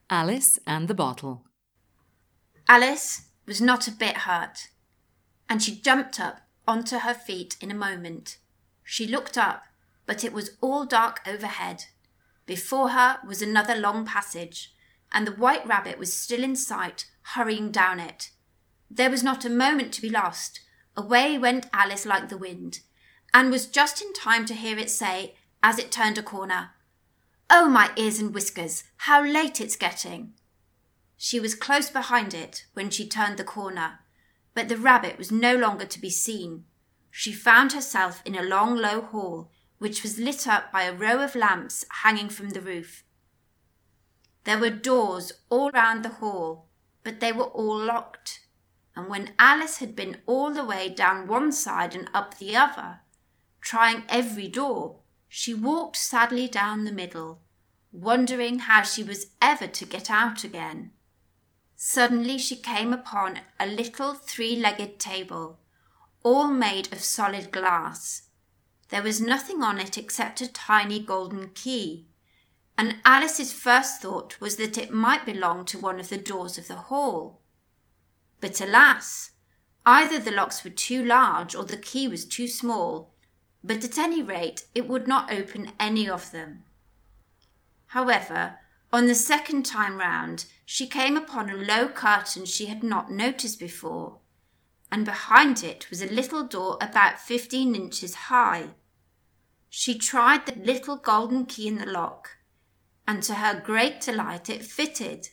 Alice and the Bottle. Alice was not a bit hurt, and she jumped up onto her feet in a moment. She looked up, but it was all dark overhead. Before her was another long passage, and the White Rabbit was still in sight, hurrying down it. There was not a moment to be lost. Away went Alice like the wind, and was just in time to hear it say, as it turned a corner, "Oh, my ears and whiskers, how late it's getting!" She was close behind it when she turned the corner, but the rabbit was no longer to be seen. She found herself in a long, low hall, which was lit up by a row of lamps hanging from the roof. There were doors all round the hall, but they were all locked, and when Alice had been all the way down one side and up the other, trying every door, she walked sadly down the middle, wondering how she was ever to get out again. Suddenly she came upon a little three-legged table, all made of solid glass. There was nothing on it except a tiny golden key, and Alice's first thought was that it might belong to one of the doors of the hall. But alas, either the locks were too large or the key was too small, but at any rate it would not open any of them. However, on the second time round, she came upon a low curtain she had not noticed before, and behind it was a little door about 15 inches high. She tried the little golden key in the lock, and to her great delight it fitted.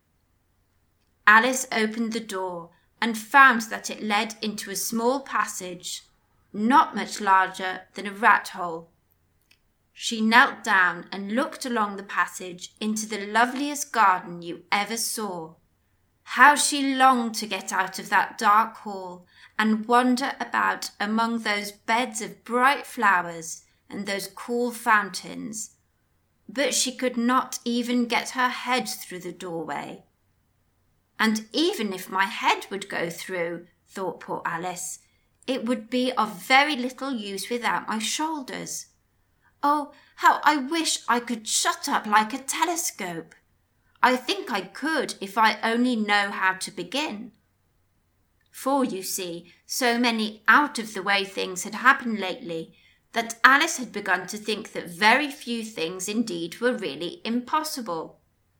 Alice opened the door and found that it led into a small passage, not much larger than a rat hole. She knelt down and looked along the passage into the loveliest garden you ever saw. How she longed to get out of that dark hall and wander about among those beds of bright flowers and those cool fountains. But she could not even get her head through the doorway. And even if my head would go through, thought poor Alice, it would be of very little use without my shoulders. Oh, how I wish I could shut up like a telescope. I think I could if I only know how to begin. For, you see, so many out-of-the-way things had happened lately that Alice had begun to think that very few things indeed were really impossible.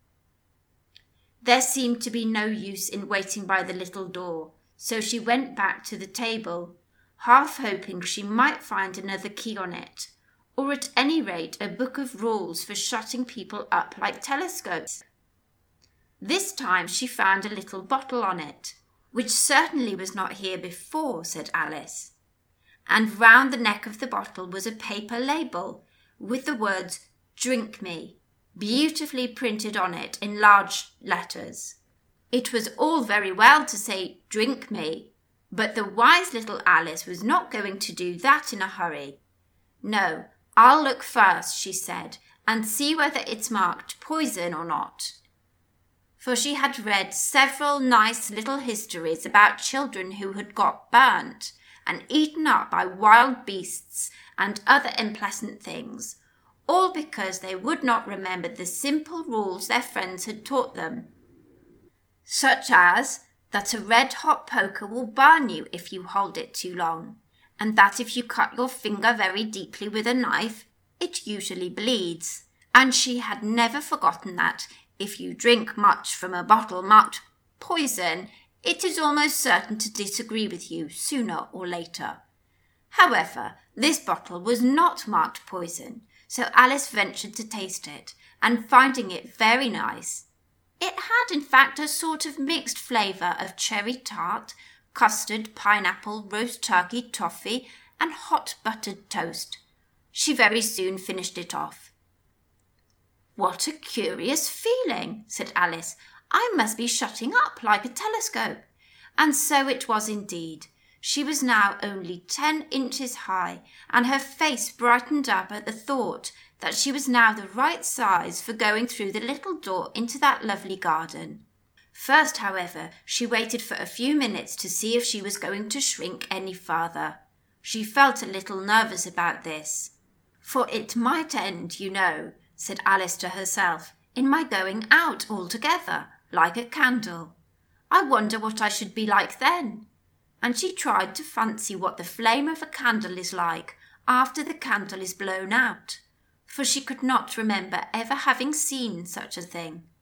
There seemed to be no use in waiting by the little door, so she went back to the table, half hoping she might find another key on it, or at any rate a book of rules for shutting people up like telescopes. This time she found a little bottle on it, which certainly was not here before, said Alice, and round the neck of the bottle was a paper label with the words "Drink Me" beautifully printed on it in large letters. It was all very well to say "Drink me," but the wise little Alice was not going to do that in a hurry. "No, I'll look first," she said, "and see whether it's marked poison or not." For she had read several nice little histories about children who had got burnt and eaten up by wild beasts and other unpleasant things, all because they would not remember the simple rules their friends had taught them, such as that a red-hot poker will burn you if you hold it too long, and that if you cut your finger very deeply with a knife, it usually bleeds. And she had never forgotten that if you drink much from a bottle marked poison, it is almost certain to disagree with you sooner or later. However, this bottle was not marked poison, so Alice ventured to taste it, and finding it very nice. It had in fact a sort of mixed flavour of cherry tart, custard, pineapple, roast turkey, toffee, and hot buttered toast. She very soon finished it off. "What a curious feeling," said Alice. "I must be shutting up like a telescope." And so it was indeed. She was now only 10 inches high, and her face brightened up at the thought that she was now the right size for going through the little door into that lovely garden. First, however, she waited for a few minutes to see if she was going to shrink any farther. She felt a little nervous about this. "For it might end, you know," said Alice to herself, in my going out altogether, like a candle. I wonder what I should be like then. And she tried to fancy what the flame of a candle is like after the candle is blown out, for she could not remember ever having seen such a thing.